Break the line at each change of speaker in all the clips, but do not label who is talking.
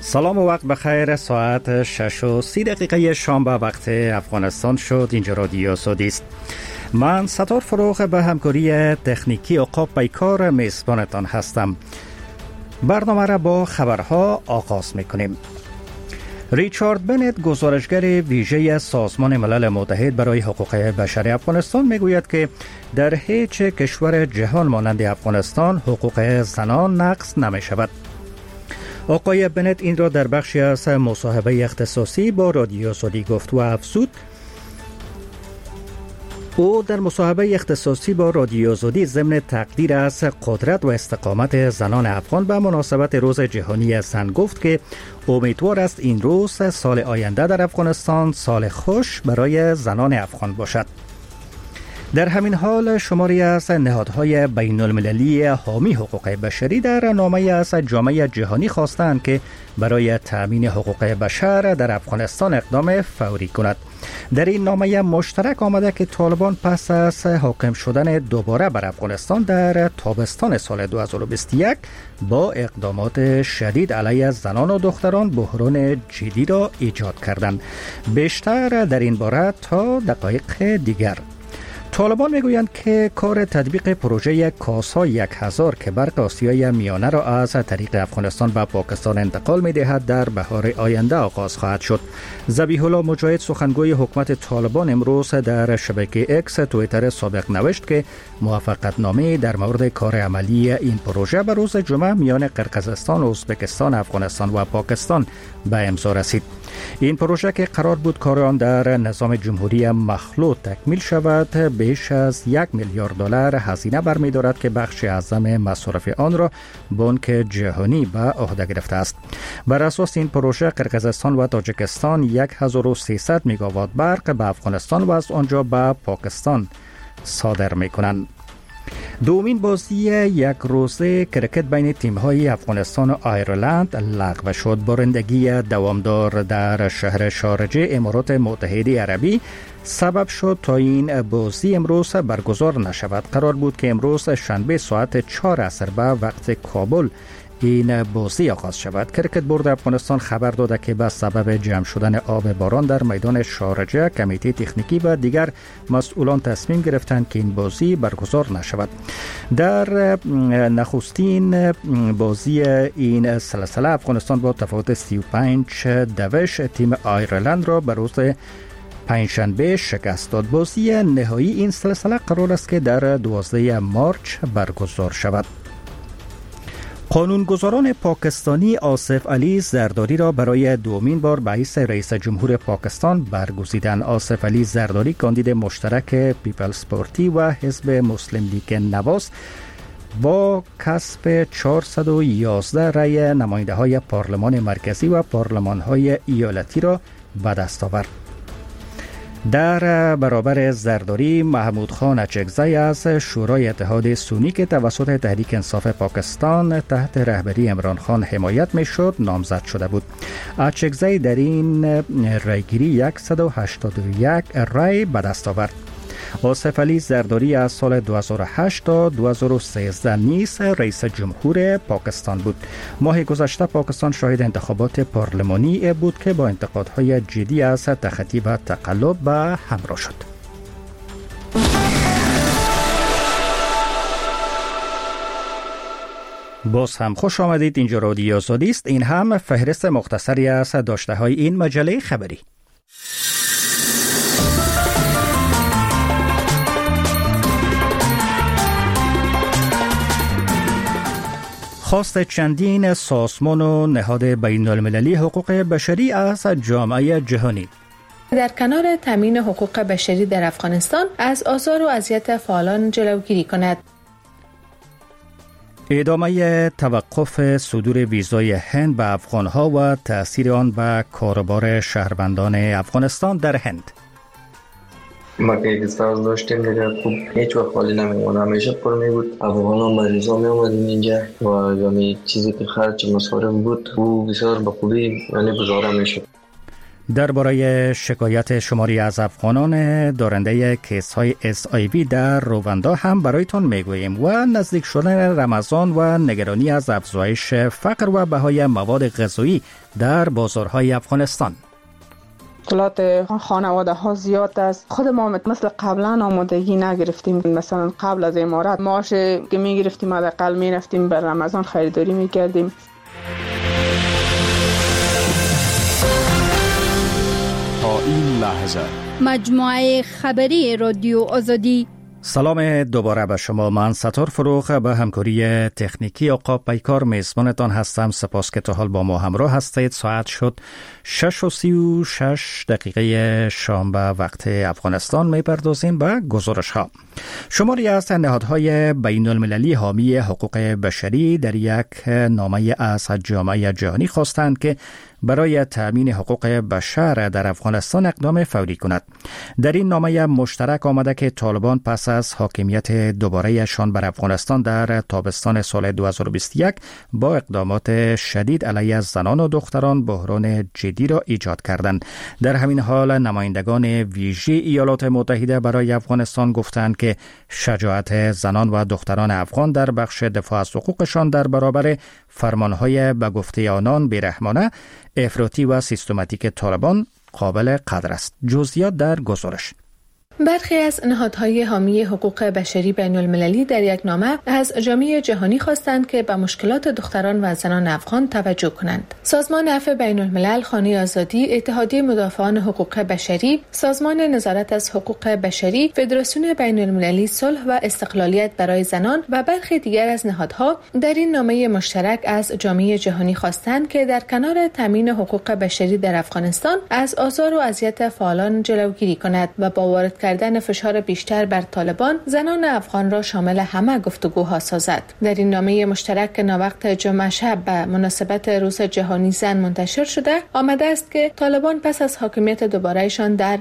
سلام و وقت بخیر. ساعت 6:30 شام به وقت افغانستان شد. اینجا رادیو سعودی است. من ستار فروغ به همکاری تکنیکی عقاب پیکار میزبانتان هستم. برنامه را با خبرها آغاز میکنیم. ریچارد بنت، گزارشگر ویژه سازمان ملل متحد برای حقوق بشر افغانستان، میگوید که در هیچ کشور جهان مانند افغانستان حقوق زنان نقض نمی شود. آقای بنت این را در بخشی از مصاحبه اختصاصی با رادیو سعودی گفت و افزود او در مصاحبه اختصاصی با رادیو سعودی ضمن تقدیر از قدرت و استقامت زنان افغان به مناسبت روز جهانی زن گفت که امیدوار است این روز سال آینده در افغانستان سال خوش برای زنان افغان باشد. در همین حال شماری از نهادهای بین المللی حامی حقوق بشری در نامه از جامعه جهانی خواستند که برای تأمین حقوق بشر در افغانستان اقدام فوری کند. در این نامه مشترک آمده که طالبان پس از حاکم شدن دوباره بر افغانستان در تابستان سال 2021 با اقدامات شدید علیه زنان و دختران بحران جدی را ایجاد کردند. بیشتر در این باره تا دقایق دیگر. طالبان میگویند که کار تطبیق پروژه کاسا 1000 که برق آسیای میانه را از طریق افغانستان به پاکستان انتقال می‌دهد در بهار آینده آغاز خواهد شد. ذبیح الله مجاهد، سخنگوی حکومت طالبان، امروز در شبکه اکس توییتر سابق نوشت که موافقتنامه در مورد کار عملی این پروژه به روز جمعه میان قرقیزستان، ازبکستان، افغانستان و پاکستان به امضا رسید. این پروژه که قرار بود کار آن در نظام جمهوری مخلوط تکمیل شود، بیش از $1 میلیارد هزینه برمی‌دارد که بخش اعظم مصارف آن را بانک جهانی به عهده گرفته است. بر اساس این پروژه قرقیزستان و تاجیکستان 1300 مگاوات برق به افغانستان و از آنجا به پاکستان صادر می‌کنند. دومین بازی یک روزه کرکت بین تیم‌های افغانستان و آیرلند لغو شد. بارندگی دوامدار در شهر شارجه امارات متحده عربی سبب شد تا این بازی امروز برگزار نشود. قرار بود که امروز شنبه ساعت 4 عصر به وقت کابل این بازی آغاز شود. کرکت بورد افغانستان خبر داده که به سبب جمع شدن آب باران در میدان شارجه کمیته تکنیکی و دیگر مسئولان تصمیم گرفتند که این بازی برگزار نشود. در نخستین بازی این سلسله افغانستان با تفاوت 35 تیم آیرلند را به روز پنجشنبه شکست داد. بازی نهایی این سلسله قرار است که در 12 مارچ برگزار شود. قانونگذاران پاکستانی آصف علی زرداری را برای دومین بار به حیث رئیس جمهور پاکستان برگزیدند. آصف علی زرداری کاندید مشترک پیپلز پارتی و حزب مسلم لیگ نواز با کسب 411 رأی نماینده های پارلمان مرکزی و پارلمان های ایالتی را به دست آورد. در برابر زرداری، محمود خان اچکزی از شورای اتحاد سنی که توسط تحریک انصاف پاکستان تحت رهبری عمران خان حمایت میشد نامزد شده بود. اچکزی در این رأیگیری 181 رأی به دست آورد. آصف علی زرداری از سال 2008 تا 2013 نیز رئیس جمهور پاکستان بود. ماه گذشته پاکستان شاهد انتخابات پارلمانی بود که با انتقادهای جدی از تخطی و تقلب به همراه شد. باز هم خوش آمدید. اینجا رادیو سعودی است. این هم فهرست مختصری از داشته های این مجله خبری. خواست چندین سازمان و نهاد بین المللی حقوق بشری از جامعه جهانی
در کنار تامین حقوق بشری در افغانستان از آزار و اذیت فعالان جلوگیری کند.
ادامه توقف صدور ویزای هند به افغانها و تأثیر آن به کاروبار شهروندان افغانستان در هند.
ما که استاز داشتیم دیگه خوب هیچ وقت خالی نمیمون، همیشه پر می بود. افغانان مریضا می اومدن اینجا و یعنی چیزی که خرج مصارف بود او بسیار به خوبی یعنی گزاره میشد.
درباره شکایت شماری از افغانان دارنده کیس های SIV در رواندا هم برایتان میگوییم و نزدیک شدن رمضان و نگرانی از افزایش فقر و بهای مواد غذایی در بازارهای افغانستان.
مشکلات خانواده ها زیاد است. خود ما مثل قبلا آمادگی نگرفتیم. مثلا قبل از امارات معاش که میگرفتیم حداقل میرفتیم بر رمضان خریداری میکردیم.
تا این لحظه
مجموعه خبری رادیو آزادی.
سلام دوباره به شما. من ستار فروغ به همکاری تکنیکی آقا پیکار میزبانتان هستم. سپاس که تا حال با ما همراه هستید. ساعت شد 6:36 شام به وقت افغانستان. میپردازیم به گزارش ها. شماری از نهادهای بین المللی حامی حقوق بشری در یک نامه از جامعه جهانی خواستند که برای تأمین حقوق بشر در افغانستان اقدام فوری کند. در این نامه مشترک آمده که طالبان پس از حاکمیت دوباره‌شان بر افغانستان در تابستان سال 2021 با اقدامات شدید علیه زنان و دختران بحران جدی را ایجاد کردند. در همین حال نمایندگان ویژه ایالات متحده برای افغانستان گفتند که شجاعت زنان و دختران افغان در بخش دفاع از حقوقشان در برابر فرمانهای به گفته آنان بیرحمانه، افراطی و سیستماتیک طالبان قابل قدر است. جزئیات در گزارش.
برخی از نهادهای حامی حقوق بشری بین المللی در یک نامه از جامعه جهانی خواستند که به مشکلات دختران و زنان افغان توجه کنند. سازمان عفو بین الملل، خانه آزادی، اتحادیه مدافعان حقوق بشری، سازمان نظارت از حقوق بشری، فدراسیون بین المللی صلح و استقلالیت برای زنان و برخی دیگر از نهادها در این نامه مشترک از جامعه جهانی خواستند که در کنار تامین حقوق بشری در افغانستان از آزار و اذیت فعالان جلوگیری کند و با وارد کردن فشار بیشتر بر طالبان زنان افغان را شامل همه گفتگوها سازد. در این نامه مشترک که ناوقت جمعه شب به مناسبت روز جهانی زن منتشر شده آمده است که طالبان پس از حاکمیت دوباره‌شان در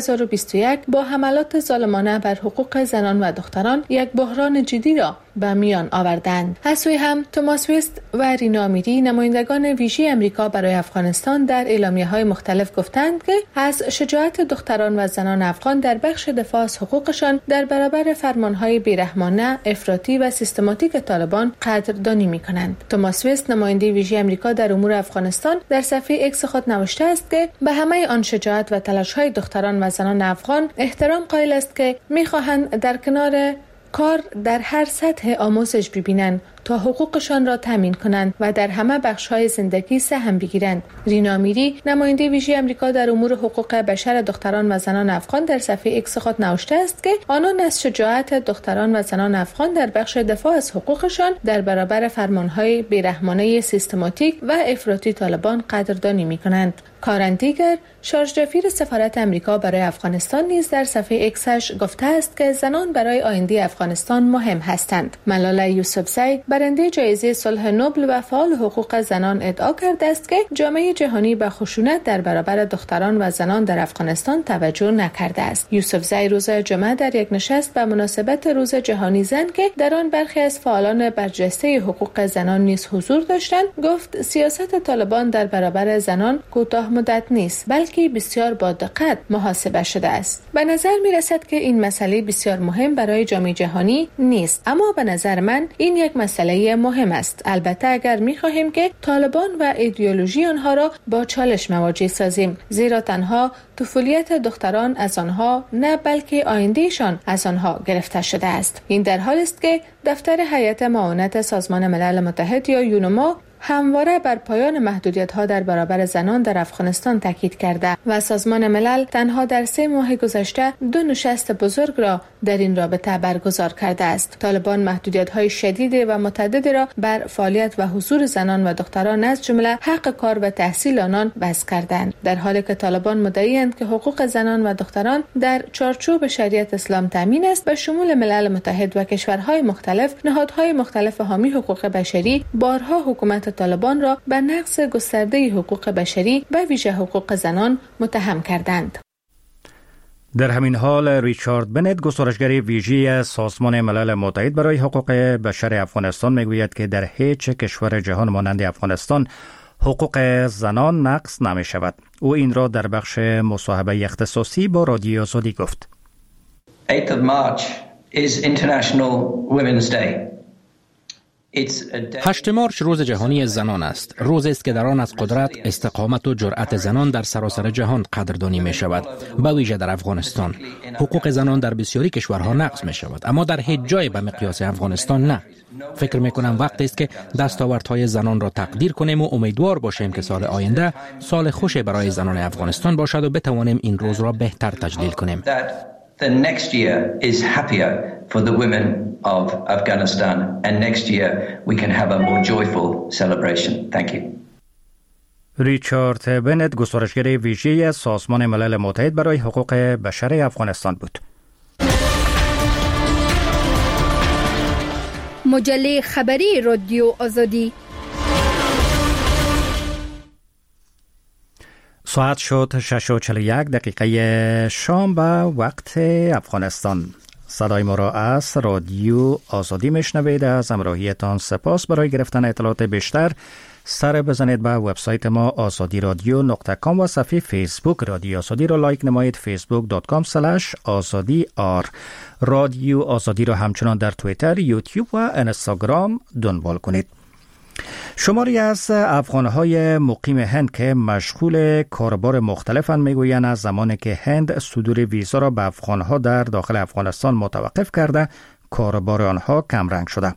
2021 با حملات ظالمانه بر حقوق زنان و دختران یک بحران جدی را به میان آوردند. از سوی هم توماس وست و رینا امیری، نمایندگان ویژه امریکا برای افغانستان، در اعلامیه‌های مختلف گفتند که از شجاعت دختران و زنان افغان در بخش دفاع از حقوقشان در برابر فرمانهای بیرحمانه، افراطی و سیستماتیک طالبان قدردانی می‌کنند. توماس وست، نماینده ویژه امریکا در امور افغانستان، در صفحه ایکس خود نوشته است که به همه آن شجاعت و تلاش‌های دختران و زنان افغان احترام قائل است که می‌خواهند در کنار کار در هر سطح آموزش ببینند تا حقوقشان را تامین کنند و در همه بخش‌های زندگی سهم بگیرند. رینا امیری، نماینده ویژه امریکا در امور حقوق بشر دختران و زنان افغان، در صفحه ایکس خود نوشته است که آنان از شجاعت دختران و زنان افغان در بخش دفاع از حقوقشان در برابر فرمان‌های بیرحمانه سیستماتیک و افراطی طالبان قدردانی می‌کنند. کارن دیگر، شارژ دفیر سفارت امریکا برای افغانستان، نیز در صفحه ایکسش گفته است که زنان برای آینده افغانستان مهم هستند. ملاله یوسفزی، برنده جایزه صلح نوبل و فعال حقوق زنان، ادعا کرده است که جامعه جهانی به خشونت در برابر دختران و زنان در افغانستان توجه نکرده است. یوسفزی روز جمعه در یک نشست به مناسبت روز جهانی زن که در آن برخی از فعالان برجسته حقوق زنان نیز حضور داشتند، گفت سیاست طالبان در برابر زنان کوتاه مدت نیست، بلکه بسیار با دقت محاسبه شده است. به نظر می رسد که این مسئله بسیار مهم برای جامعه جهانی نیست، اما به نظر من این یک مسئله مهم است. البته اگر می خواهیم که طالبان و ایدئولوژی آنها را با چالش مواجه سازیم، زیرا تنها طفولیت دختران از آنها نه بلکه آیندهشان از آنها گرفته شده است. این در حالی است که دفتر هیئت معاونت سازمان ملل متحد یا یونما همواره بر پایان محدودیت‌ها در برابر زنان در افغانستان تاکید کرده و سازمان ملل تنها در 3 ماه گذشته 2 نشست بزرگ را در این رابطه برگزار کرده است. طالبان محدودیت‌های شدید و متعددی را بر فعالیت و حضور زنان و دختران از جمله حق کار و تحصیل آنان وضع کردند، در حالی که طالبان مدعی‌اند که حقوق زنان و دختران در چارچوب شریعت اسلام تامین است. به شمول ملل متحد و کشورهای مختلف، نهادهای مختلف حامی حقوق بشری بارها حکومت طالبان را به نقض گسترده حقوق بشری و ویژه حقوق زنان متهم کردند.
در همین حال ریچارد بنت، گزارشگر ویژه سازمان ملل متحد برای حقوق بشر افغانستان، میگوید که در هیچ کشور جهان مانند افغانستان حقوق زنان نقض نمی شود. او این را در بخش مصاحبه اختصاصی با رادیو آزادی گفت.
8th of March is International Women's Day.
8 مارچ روز جهانی زنان است. روزی است که در آن از قدرت، استقامت و جرأت زنان در سراسر جهان قدردانی می شود. به ویژه در افغانستان حقوق زنان در بسیاری کشورها نقض می شود، اما در هیچ جای به مقیاس افغانستان نه. فکر می کنم وقتی است که دستاوردهای زنان را تقدیر کنیم و امیدوار باشیم که سال آینده سال خوشی برای زنان افغانستان باشد و بتوانیم این روز را بهتر تجلیل کنیم.
The next year is happier for the women of Afghanistan, and next year we can have a more joyful celebration. Thank you.
ریچارد بنت، گزارشگر ویژه سازمان ملل متحد برای حقوق بشر افغانستان بود.
مجله خبری رادیو آزادی.
ساعت شد 6:41 شام به وقت افغانستان. صدای ما را از رادیو آزادی میشنوید. از همراهیتان سپاس. برای گرفتن اطلاعات بیشتر سر بزنید به وبسایت ما azadiradyo.com و صفحه فیسبوک رادیو آزادی را لایک نمایید. facebook.com/azadi_r. رادیو آزادی را همچنان در توییتر، یوتیوب و اینستاگرام دنبال کنید. شماری از افغانهای مقیم هند که مشغول کاربار مختلفند میگویند از زمانی که هند صدور ویزا را به افغانها در داخل افغانستان متوقف کرده، کاربار آنها کمرنگ شده.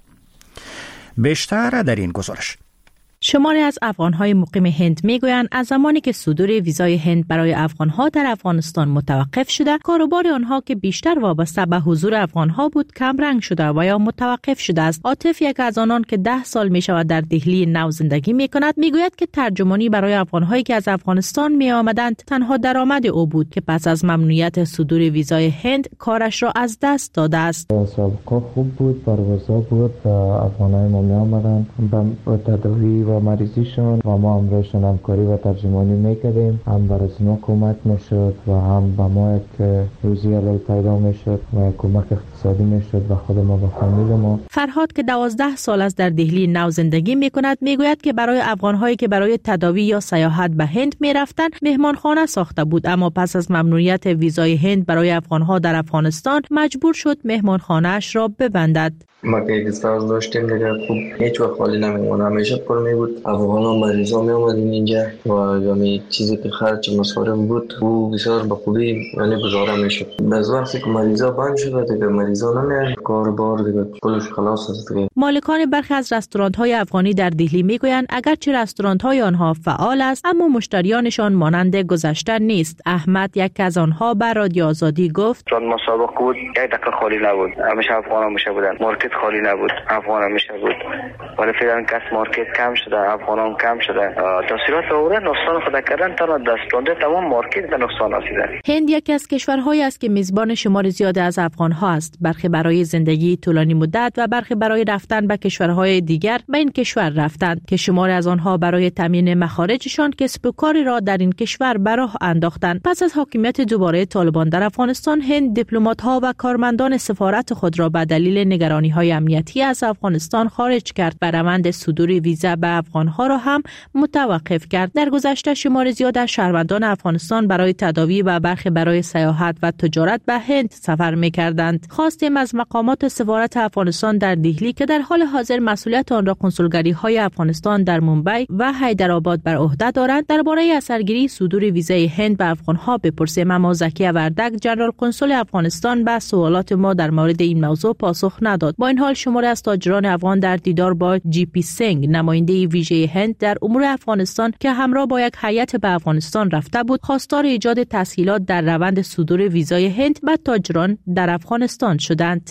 بیشتر در این گزارش.
شماری از افغان‌های مقیم هند میگویند از زمانی که صدور ویزای هند برای افغان‌ها در افغانستان متوقف شده، کاروبار آنها که بیشتر وابسته به حضور افغان‌ها بود کم رنگ شده و یا متوقف شده است. عاطف، یک از آنان که 10 سال می‌شود در دهلی نو زندگی می‌کند، میگوید که ترجمانی برای افغان‌هایی که از افغانستان می‌آمدند تنها درآمد او بود که پس از ممنوعیت صدور ویزای هند کارش را از دست داده است.
سابقه خوب بود، پروازها بود، افغان‌های ما می‌آمدند به تداوی و مریضیشون و ما هم روشن همکاری و ترجمانی میکردیم. هم برای ما کمک میشد و هم به ما یک روزی علی پیدا میشد و کمک اقتصادی میشد و خود ما و فامیل ما.
فرهاد که 12 سال از در دهلی نو زندگی میکند میگوید که برای افغانهایی که برای تداوی یا سیاحت به هند میرفتند مهمانخانه ساخته بود، اما پس از ممنوعیت ویزای هند برای افغانها در افغانستان مجبور شد مهمانخانه‌اش را ببندد.
ما که استاز داشتیم دیگه خوب هیچ وقت خالی نمیمونه، همیشه پر می بود. افغانا مریضا می اومدن اینجا و یعنی چیزی که خرج مصارف بود او بسیار به خوبی یعنی گزاره میشد. از وقتی که مریضا بند شده دیگه مریضا نمیان، کاربار دیگه کلش خلاص است دیگه.
مالکان برخی از رستوران‌های افغانی در دهلی میگویند اگرچه رستوران‌های آنها فعال است اما مشتریانشان مانند گذشته نیست. احمد، یک از آنها، به رادیو آزادی گفت
چون مسابقه بود یک دقیقه خالی نبود، همیشه افغانا میشه بودن، مارکت خالی نبود، افغانا میشه بود، ولی فعلا کس مارکت کم شده، افغانان کم شده. تاثیرات اوره نقصان خود کردن تا دسترانده تمام مارکت به نقصان رسیده.
هند یکی از کشورهایی است که میزبان شمار زیاد از افغان‌ها است، برخی برای زندگی طولانی مدت و برخی برای رفتن به کشورهای دیگر به این کشور رفتند که شمار از آنها برای تامین مخارجشان کسب و کاری را در این کشور به راه انداختند. پس از حاکمیت دوباره طالبان در افغانستان، هند دیپلمات‌ها و کارمندان سفارت خود را به دلیل نگرانی‌های امنیتی از افغانستان خارج کرد و روند صدور ویزا به افغان‌ها را هم متوقف کرد. در گذشته شمار زیاد از شهروندان افغانستان برای تداوی و برخی برای سیاحت و تجارت به هند سفر می‌کردند. خواستیم از مقامات سفارت افغانستان در دهلی که در حال حاضر مسئولیت آن را کنسولگری‌های افغانستان در مومبای و حیدرآباد بر عهده دارند درباره اثرگیری صدور ویزای هند به افغان‌ها بپرسیم، اما زکی وردک، ژنرال کنسول افغانستان، به سوالات ما در مورد این موضوع پاسخ نداد. با این حال شماری از تاجران افغان در دیدار با جی پی سنگ، نماینده ویژه هند در امور افغانستان که همراه با یک هیئت به افغانستان رفته بود، خواستار ایجاد تسهیلات در روند صدور ویزای هند به تاجران در افغانستان شدند.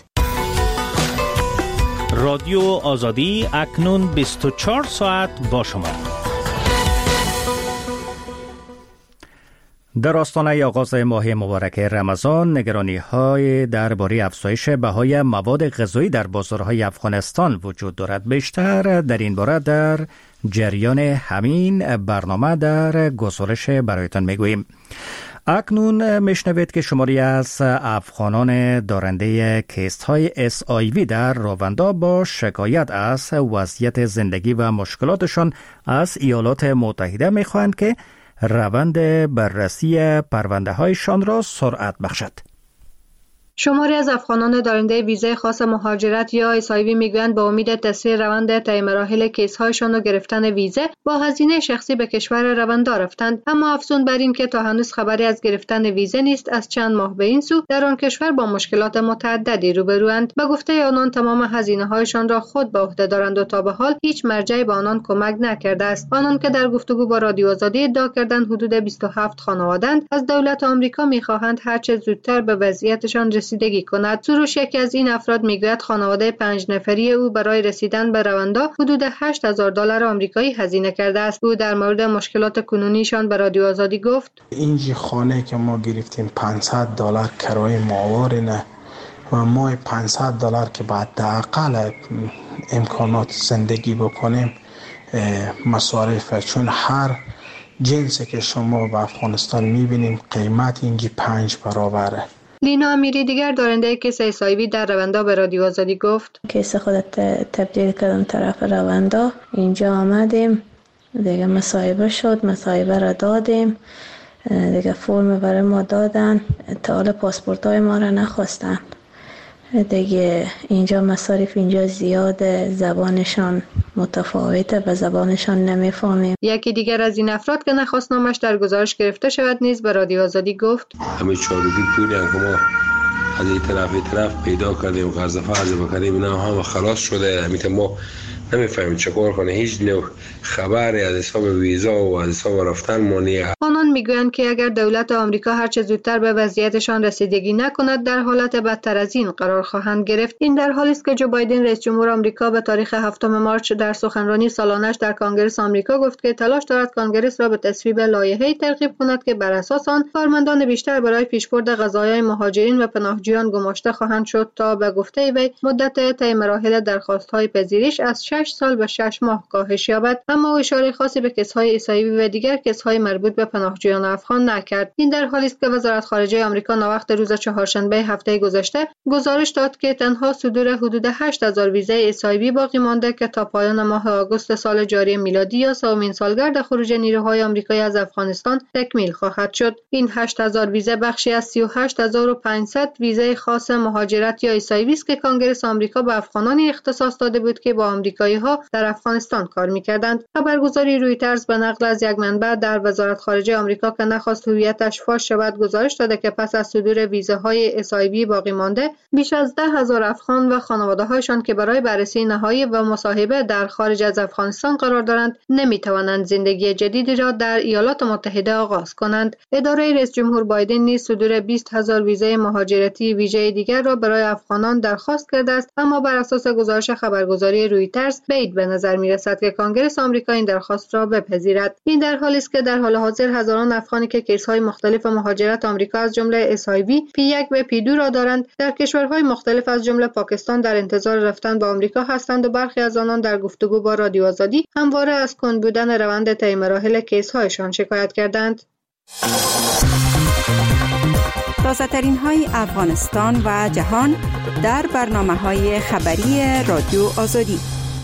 رادیو آزادی اکنون 24 ساعت با شما.
در آستانه آغاز ماه مبارک رمضان، نگرانی‌های درباره افزایش بهای مواد غذایی در بازارهای افغانستان وجود دارد. بیشتر در این باره در جریان همین برنامه در گزارش برایتان میگوییم. اکنون میشنوید که شماری از افغانان دارنده کیست های SIV در رواندا با شکایت از وضعیت زندگی و مشکلاتشان از ایالات متحده میخواهند که روند بررسی پرونده هایشان را سرعت بخشد.
شماری از افغانان دارنده ویزای خاص مهاجرت یا SIV میگویند با امید تسریع روند طی مراحل کیس‌هایشان و گرفتن ویزه با هزینه شخصی به کشور رواندا رفتند، اما افزون بر این که تا هنوز خبری از گرفتن ویزه نیست. از چند ماه به این سو در آن کشور با مشکلات متعددی روبروند. به گفته آنان تمام هزینه‌هایشان را خود به عهده دارند و تا به حال هیچ مرجعی به آنان کمک نکرده است. آنان که در گفتگو با رادیو آزادی ادعا کردند حدود 27 خانواده‌اند، از دولت آمریکا می‌خواهند هر چه زودتر به وضعیتشان رسیدگی کند. سروش یکی از این افراد میگوید خانواده 5 نفری او برای رسیدن به رواندا حدود $8,000 آمریکایی هزینه کرده است. او در مورد مشکلات کنونیشان به رادیو آزادی گفت:
اینجا خانه که ما گرفتیم $500 کرایه ماهواره نه و ما $500 که بعد حداقل امکانات زندگی بکنیم مصارف، چون هر جنسی که شما به افغانستان میبینیم قیمت اینجا 5 برابره.
لینا امیری دیگر دارنده کیس SIV در رواندا به رادیو آزادی گفت:
کیس خودت تبدیل کردم طرف رواندا، اینجا آمدیم دیگه مصاحبه شد، مصاحبه را دادیم دیگه، فرم برای ما دادن، تا حالا پاسپورت های ما را نخواستن دیگه. اینجا مصارف اینجا زیاده، زبانشان متفاوته، به زبانشان نمیفهمیم.
یکی دیگر از این افراد که نخواست نامش در گزارش گرفته شود نیز به رادیو آزادی گفت:
همه چارگی پولی که ما از این طرف پیدا کردیم، قرض فرض بکنیم، اینا هم خلاص شده. همین ما نمیفهمیم چکار کنه، هیچ نوع خبری از حساب ویزا و از حساب رفتن ما نیست.
آنان میگویند که اگر دولت آمریکا هر چه زودتر به وضعیتشان رسیدگی نکند در حالت بدتر از این قرار خواهند گرفت. این در حالی است که جو بایدن رئیس جمهور آمریکا به تاریخ 7 مارس در سخنرانی سالانه‌اش در کنگره آمریکا گفت که تلاش دارد کنگره را به تصویب لایحه‌ای ترغیب کند که بر اساس آن کارمندان بیشتر برای پیشبرد قضایای مهاجرین و پناهجویان گماشته خواهند شد تا به گفته وی مدت طی مراحل درخواست‌های پذیرش از 6 سال به 6 ماه کاهش یابد. اما او اشاره خاصی به کیس‌های SIV و دیگر کیس‌های مربوط به پناهجویان افغان نکرد. این در حالی است که وزارت خارجه آمریکا ناوقت روز چهارشنبه هفته گذشته گزارش داد که تنها صدور حدود 8000 ویزای SIV باقی مانده که تا پایان ماه آگوست سال جاری میلادی یا سومین سالگرد خروج نیروهای آمریکایی از افغانستان تکمیل خواهد شد. این 8000 ویزه بخشی از 38500 ویزای خاص مهاجرت یا SIV است که کنگره آمریکا به افغانانی اختصاص داده بود که با آمریکایی‌ها در افغانستان کار می‌کردند. خبرگزاری رویترز به نقل از یک منبع در وزارت خارجه آمریکا که نخواست هویتش فاش شود گزارش داده که پس از صدور ویزاهای SIV باقی مانده بیش از 10,000 افغان و خانواده‌هایشان که برای بررسی نهایی و مصاحبه در خارج از افغانستان قرار دارند نمی‌توانند زندگی جدیدی را در ایالات متحده آغاز کنند. اداره رئیس جمهور بایدن نیز صدور 20,000 ویزای مهاجرتی ویژه دیگر را برای افغانان درخواست کرده است، اما بر اساس گزارش خبرگزاری رویترز بعید به نظر می‌رسد که کنگره آمریکا این درخواست را بپذیرد. این در حالی است که در حال حاضر هزاران افغانی که کیس‌های مختلف مهاجرت آمریکا از جمله SIV P1 و P2 را دارند در کشورهای مختلف از جمله پاکستان در انتظار رفتن به آمریکا هستند و برخی از آنان در گفتگو با رادیو آزادی همواره از کند بودن روند طی مراحل کیس‌هایشان شکایت کردند.
تازه‌ترین های افغانستان و جهان در برنامه‌های خبری رادیو آزادی.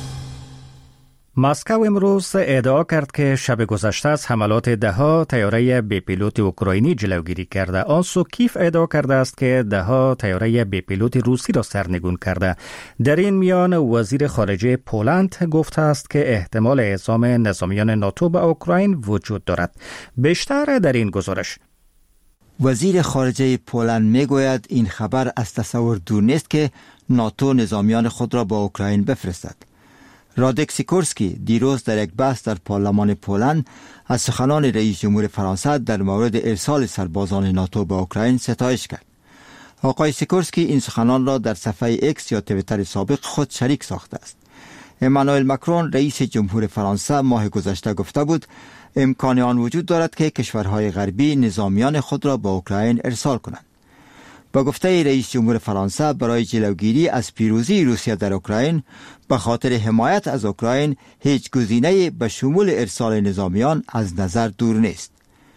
مسکو امروز ادعا کرد که شب گذشته از حملات ده‌ها طیاره بی پیلوت اوکراینی جلوگیری کرده. آن سو کیف ادعا کرده است که ده‌ها طیاره بی پیلوت روسی را سرنگون کرده. در این میان وزیر خارجه پولند گفته است که احتمال اعزام نظامیان ناتو به اوکراین وجود دارد. بیشتر در این گزارش.
وزیر خارجه پولند میگوید این خبر از تصور دور نیست که ناتو نظامیان خود را به اوکراین بفرستد. رادک سیکورسکی دیروز در یک بحث در پارلمان پولند از سخنان رئیس جمهور فرانسه در مورد ارسال سربازان ناتو به اوکراین ستایش کرد. آقای سیکورسکی این سخنان را در صفحه ایکس یا توییتر سابق خود شریک ساخته است. امانوئل ماکرون رئیس جمهور فرانسه ماه گذشته گفته بود امکان آن وجود دارد که کشورهای غربی نظامیان خود را به اوکراین ارسال کنند. با گفته رئیس جمهور فرانسه برای جلوگیری از پیروزی روسیه در اوکراین به خاطر حمایت از اوکراین هیچ گزینه‌ای به شمول ارسال نظامیان از نظر دور نیست.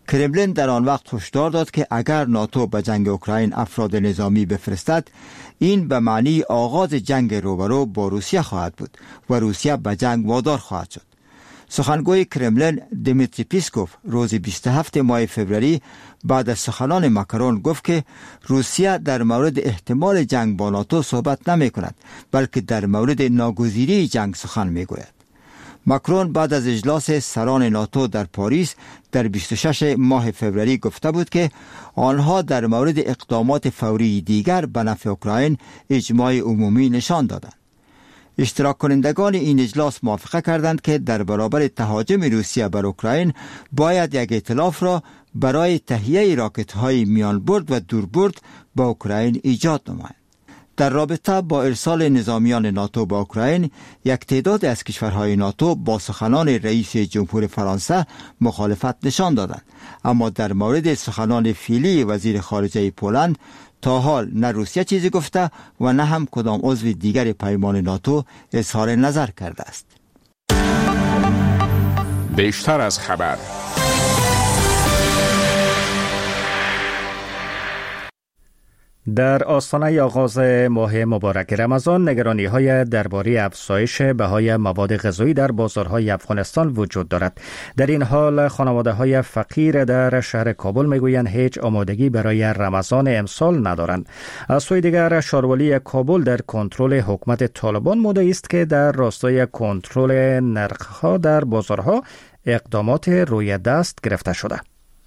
کرملین در آن وقت هشدار داد که اگر ناتو به جنگ اوکراین افراد نظامی بفرستد، این به معنی آغاز جنگ روبرو با روسیه خواهد بود و روسیه به جنگ وادار خواهد شد. سخنگوی کرملین دیمیتری پیسکوف روز 27 ماه فوریه بعد از سخنان ماکرون گفت که روسیه در مورد احتمال جنگ با ناتو صحبت نمی کند، بلکه در مورد ناگزیری جنگ سخن می گوید. ماکرون بعد از اجلاس سران ناتو در پاریس در 26 ماه فوریه گفته بود که آنها در مورد اقدامات فوری دیگر به نفع اوکراین اجماع عمومی نشان دادند. اشتراک کنندگان این اجلاس موافقه کردند که در برابر تهاجم روسیه بر اوکراین باید یک ائتلاف را برای تهیه راکت‌های میانبرد و دوربرد با اوکراین ایجاد نمایند. در رابطه با ارسال نظامیان ناتو با اوکراین، یک تعداد از کشورهای ناتو با سخنان رئیس جمهور فرانسه مخالفت نشان دادند، اما در مورد سخنان فعلی وزیر خارجه پولند تا حال نه روسیه چیزی گفته و نه هم کدام عضو دیگر پیمان ناتو اظهار نظر کرده است.
بیشتر از خبر.
در آستانه آغاز ماه مبارک رمضان، نگرانی‌های درباره افزایش بهای مواد غذایی در بازارهای افغانستان وجود دارد. در این حال خانواده‌های فقیر در شهر کابل میگویند هیچ آمادگی برای رمضان امسال ندارند. از سوی دیگر شاروالی کابل در کنترل حکومت طالبان مدعی است که در راستای کنترل نرخ‌ها در بازارها اقدامات روی دست گرفته شده.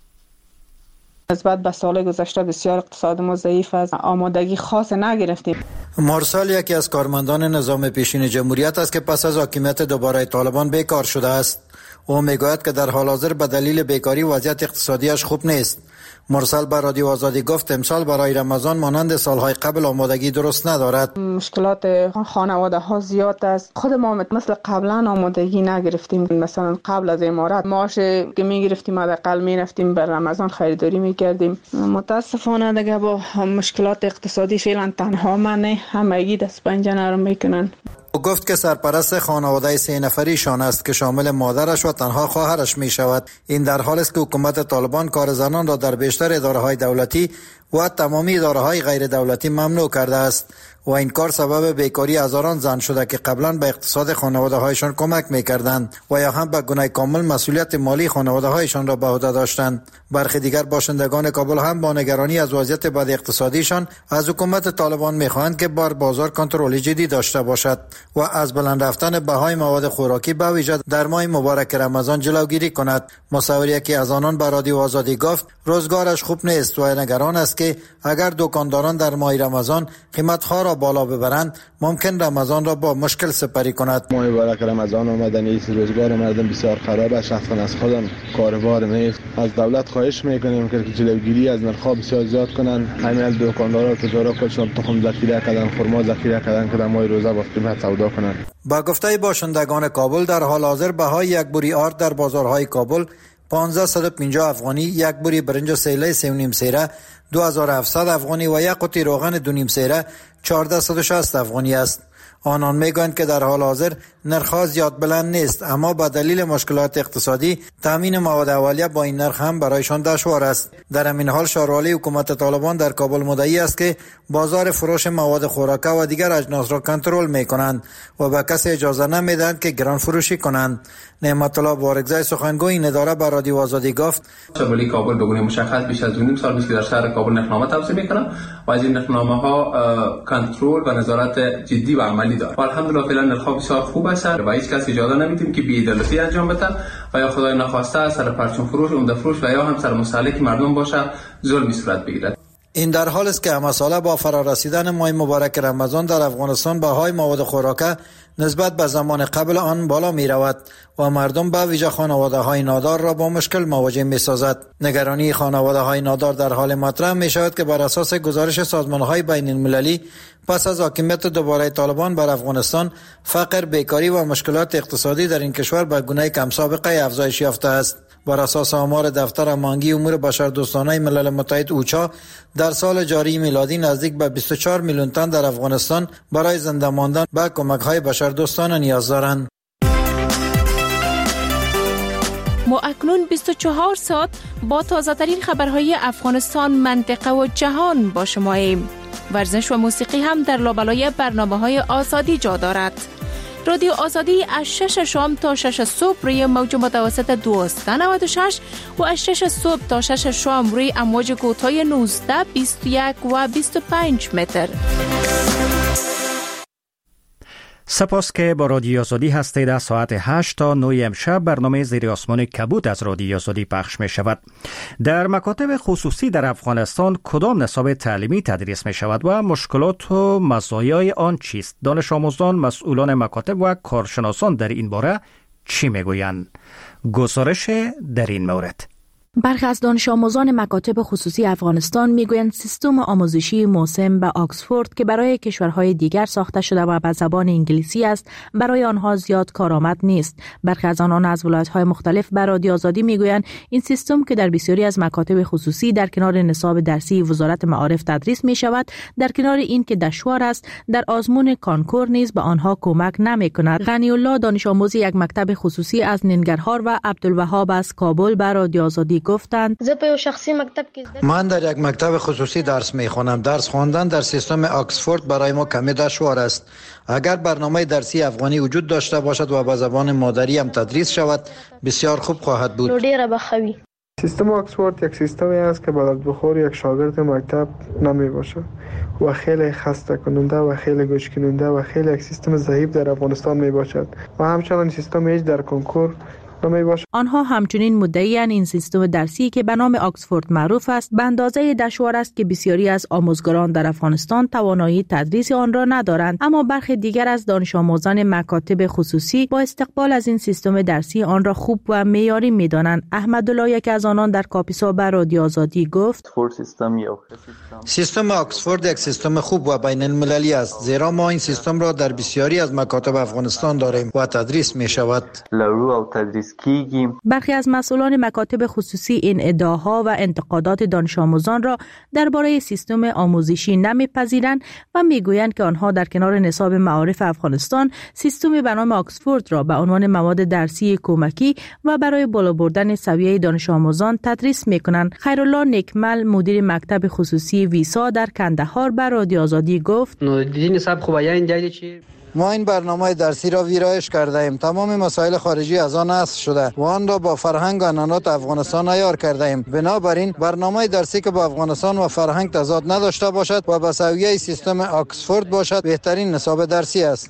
نسبت به سال گذشته بسیار اقتصاد ما ضعیف است، آمادگی خاص نگرفتیم.
مارسال یکی از کارمندان نظام پیشین جمهوریت است که پس از حاکمیت دوباره طالبان بیکار شده است. او میگوید که در حال حاضر به دلیل بیکاری وضعیت اقتصادیش خوب نیست. مرسل به رادیو آزادی گفت امسال برای رمضان مانند سالهای قبل آمادگی درست ندارد.
مشکلات خانواده ها زیاد است. خود ما مثل قبلا آمادگی نگرفتیم. مثلا قبل از امارات معاش که میگرفتیم حداقل میرفتیم بر رمضان خریداری میکردیم. متاسفانه دیگه با مشکلات اقتصادی فعلا تنها من نه، همگی دست پنجه نرم میکنن.
او گفت که سرپرست خانواده 3 نفریشان است که شامل مادرش و تنها خواهرش می شود. این در حالی است که حکومت طالبان کار زنان را در بیشتر اداره‌های دولتی و تمامی اداره‌های غیر دولتی ممنوع کرده است و این کار سبب بیکاری هزاران زن شده که قبلا به اقتصاد خانواده‌هایشان کمک می‌کردند و یا هم به گونه کامل مسئولیت مالی خانواده‌هایشان را به عهده داشتند. برخی دیگر باشندگان کابل هم با نگرانی از وضعیت بد اقتصادیشان از حکومت طالبان می‌خواهند که بر بازار کنترل جدی داشته باشد و از بلند رفتن بهای مواد خوراکی به ویژه در ماه مبارک رمضان جلوگیری کند. مصوری که از آنان به رادیو آزادی گفت روزگارش خوب نیست و نگران است که اگر دکانداران در ماه رمضان قیمت‌ها را بالا ببرند ممکن رمضان را با مشکل سپری کند.
ماه مبارک رمضان آمدن است، روزگار مردم بسیار خراب است. شخصا از خودم کاروبار نیست. از دولت خواهش میکنیم که جلوگیری از نرخ‌ها بسیار زیاد کنند. همین دکاندارا و تجارا خودشان تخم ذخیره کردن، خرما ذخیره کردن که در ماه روزه با قیمت سودا کنند.
با گفته باشندگان کابل در حال حاضر بهای یک بوری آرد در بازارهای کابل 1550 افغانی، یک بوری برنج سیله 3.5 سیره 2700 افغانی و یک قطعه روغن 2.5 سیره 1460 افغانی است. آنان میگویند که در حال حاضر نرخ‌ها زیاد بلند نیست، اما با دلیل مشکلات اقتصادی تامین مواد اولیه با این نرخ هم برایشان دشوار است. در همین حال شاروالی حکومت طالبان در کابل مدعی است که بازار فروش مواد خوراکه و دیگر اجناس را کنترل میکنند و به کسی اجازه نمیدهند که گران فروشی کنند. نعمت الله بارگزای سخنگوی این اداره به رادیو آزادی گفت
شاروالی کابل به گونه مشخص بیش از 2.5 سال است که در شهر کابل نرخنامه توزیع میکنه و از این نرخنامه‌ها کنترل و نظارت جدی و عملی داره. الحمدلله فعلا نرخ‌ها بسیار خوب است و هیچ کس اجازه نمیدیم که بی‌عدالتی انجام بده و یا خدای نخواسته سر پرچم فروش، عمده فروش و یا هم سر مستهلک مردم باشه ظلمی صورت بگیرد.
این در حال است که همساله با فرارسیدن ماه مبارک رمضان در افغانستان بهای مواد خوراکه نسبت به زمان قبل آن بالا می رود و مردم به ویژه خانواده های نادار را با مشکل مواجه می سازد. نگرانی خانواده های نادار در حال مطرح می شود که بر اساس گزارش سازمان های بین المللی پس از حاکمیت دوباره طالبان بر افغانستان فقر، بیکاری و مشکلات اقتصادی در این کشور به گونه کم سابقه افزایش یافته است. بر اساس آمار دفتر هماهنگی امور بشردوستانه ملل متحد اوچا در سال جاری میلادی نزدیک به 24 میلیون تن در افغانستان برای زنده ماندن به کمک‌های بشردوستانه نیاز دارند.
ما اکنون 24 ساعت با تازه ترین خبرهای افغانستان، منطقه و جهان با شماییم. ورزش و موسیقی هم در لابلای برنامه‌های آزادی جا دارد. رادیو آزادی از 6 شام تا 6 صبح روی موج متوسط 1296 و از 6 صبح تا 6 شام روی امواج کوتاه 19، 21 و 25 متر.
سپاس که با رادیو آزادی هستید. از ساعت 8 تا 9 امشب برنامه زیر آسمان کبود از رادیو آزادی پخش می شود. در مکاتب خصوصی در افغانستان کدام نصاب تعلیمی تدریس می شود و مشکلات و مزایای آن چیست؟ دانش آموزان، مسئولان مکاتب و کارشناسان در این باره چی می گویند؟ گزارش در این مورد.
برخی از دانش آموزان مکاتب خصوصی افغانستان میگویند سیستم آموزشی موسم به آکسفورد که برای کشورهای دیگر ساخته شده و به زبان انگلیسی است، برای آنها زیاد کارآمد نیست. برخی از آنان از ولایت‌های مختلف به رادیو آزادی میگویند این سیستم که در بسیاری از مکاتب خصوصی در کنار نصاب درسی وزارت معارف تدریس می شود، در کنار این که دشوار است، در آزمون کانکور نیز به آنها کمک نمی‌کند. غنی الله دانش آموز یک مکتب خصوصی از ننگرهار و عبدالوهاب از کابل به رادیو آزادی گفتند
من در یک مکتب خصوصی درس میخوانم. درس خواندن در سیستم آکسفورد برای ما کمی دشوار است. اگر برنامه درسی افغانی وجود داشته باشد و به زبان مادری هم تدریس شود بسیار خوب خواهد بود.
سیستم آکسفورد یک سیستمی است که بلد بخور یک شاگرد مکتب نمی باشد و خیلی خسته کننده و خیلی گوش کننده و خیلی یک سیستم ضعیف در افغانستان می باشد و همچنان سیستم هیچ در کنکور
آنها همچنین مدعی‌اند این سیستم درسی که به نام آکسفورد معروف است به اندازه دشوار است که بسیاری از آموزگاران در افغانستان توانایی تدریس آن را ندارند، اما برخی دیگر از دانش آموزان مکاتب خصوصی با استقبال از این سیستم درسی آن را خوب و معیاری می‌دانند. احمدالله یک از آنان در کاپیسا به رادیو آزادی گفت
سیستم آکسفورد یک سیستم خوب و بین المللی است، زیرا ما این سیستم را در بسیاری از مکاتب افغانستان داریم و تدریس می‌شود.
برخی از مسئولان مکاتب خصوصی این ادعاها و انتقادات دانش آموزان را درباره سیستم آموزشی نمیپذیرند و میگویند که آنها در کنار نصاب معارف افغانستان سیستم به نام آکسفورد را به عنوان مواد درسی کمکی و برای بالا بردن سویه دانش آموزان تدریس میکنند. خیرالله نکمل مدیر مکتب خصوصی ویسا در کندهار به رادیو آزادی گفت
ما این برنامه درسی را ویرایش کرده ایم. تمام مسائل خارجی از آن حذف شده و آن را با فرهنگ و عنعنات افغانستان عیار کرده ایم. بنابراین برنامه درسی که با افغانستان و فرهنگ تضاد نداشته باشد و به سویه سیستم آکسفورد باشد بهترین نصاب درسی است.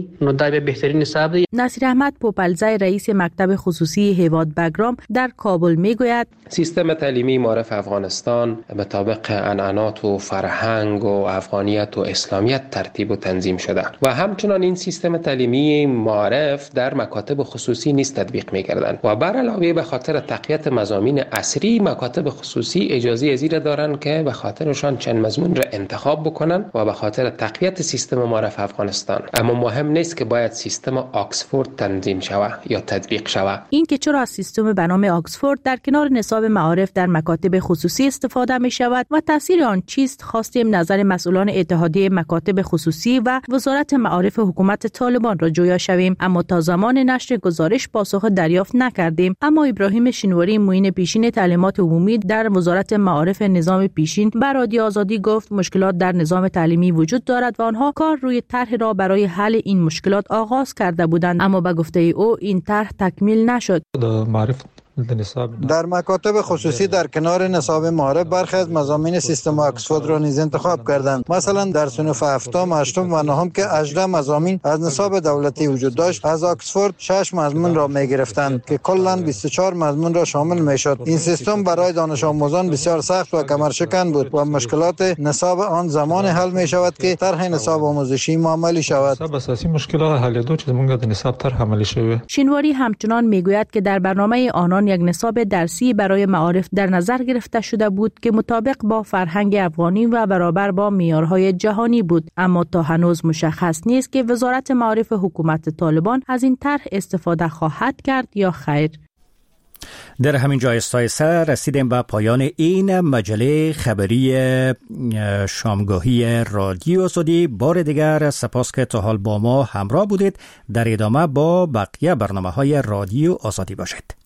نصیر احمد پوپلزی رئیس مکتب خصوصی هیواد بگرام در کابل میگوید
سیستم تعلیمی معارف افغانستان مطابق عنعنات و فرهنگ و افغانیت و اسلامیت ترتیب و تنظیم شده و همچنان این سیستم تعلیمی معارف در مکاتب خصوصی نیز تطبیق می‌گردند و بر علاوه به خاطر تقویت مضامین عصری مکاتب خصوصی اجازه ازیر دارند که به خاطرشان چند مضمون را انتخاب بکنند و به خاطر تقویت سیستم معارف افغانستان. اما مهم نیست که باید سیستم آکسفورد تنظیم شود یا تطبیق شود.
این که چرا از سیستم به نام آکسفورد در کنار نصاب معارف در مکاتب خصوصی استفاده می شود و تاثیر آن چیست خواستیم نظر مسئولان اتحادیه مکاتب خصوصی و وزارت معارف حکومت طالبان را جویا شویم، اما تا زمان نشر گزارش پاسخ دریافت نکردیم. اما ابراهیم شینواری معین پیشین تعلیمات عمومی در وزارت معارف نظام پیشین به رادیو آزادی گفت مشکلات در نظام تعلیمی وجود دارد و آنها کار روی طرح را برای حل این مشکلات آغاز کرده بودند، اما به گفته او این طرح تکمیل نشد.
در مکاتب خصوصی در کنار نصاب معارف برخی از مضامین سیستم آکسفورد را نیز انتخاب کردند. مثلا در صنف هفتم، هشتم و نهم که 18 مضامین از نصاب دولتی وجود داشت، از آکسفورد 6 مضمون را می گرفتند که کلا 24 مضمون را شامل می شد. این سیستم برای دانش آموزان بسیار سخت و کمرشکن بود و مشکلات نصاب آن زمان حل می شود که طرح نصاب آموزشی عملی شود.
اساسی مشکلات حل دو چیز مونږ د نصاب طرح عملی شوه.
شینواری همچنان میگوید که در برنامه آنان یک نصاب درسی برای معارف در نظر گرفته شده بود که مطابق با فرهنگ افغانی و برابر با معیارهای جهانی بود، اما تا هنوز مشخص نیست که وزارت معارف حکومت طالبان از این طرح استفاده خواهد کرد یا خیر.
در همین جای استایسه رسیدیم به پایان این مجله خبری شامگاهی رادیو آزادی. بار دیگر سپاس که تا حال با ما همراه بودید. در ادامه با بقیه برنامه‌های رادیو آزادی باشید.